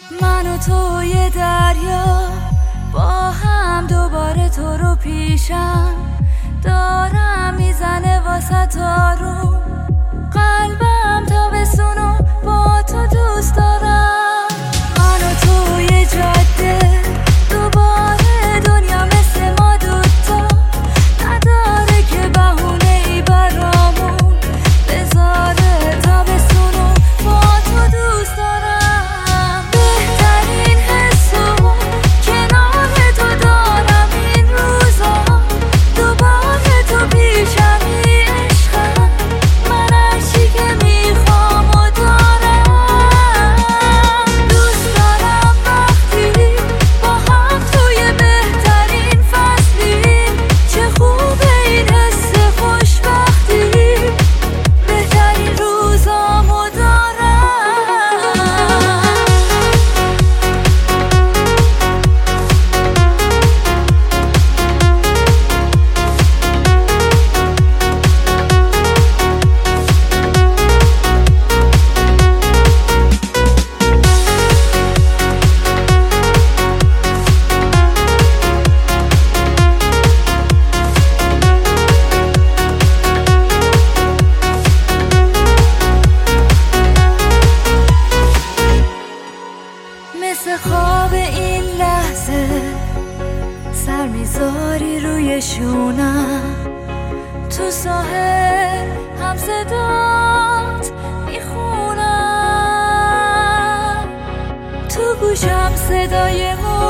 من و توی دریا با هم دوباره تو رو پیشم دارم میزنه واسه تارو قلبم تابستونو با تو دوست دارم. من و توی جاده دوباره دنیا مثل ما دوتا نداره که بهونه ای برامون بذاره تابستونو با تو دوست دارم. بهترین حسو کنار تو دارم این روزا دوباره تو پیشمی عشقم من هرچی که میخوام و دارم. دوست دارم وقتی با هم توی بهترین فصلی چه خوبه این حس خوشبختی بهترین روزامو دارم. مثل خواب این لحظه سر میذاری روی شونم تو ساحل هم صدات میخونم تو گوشم صدای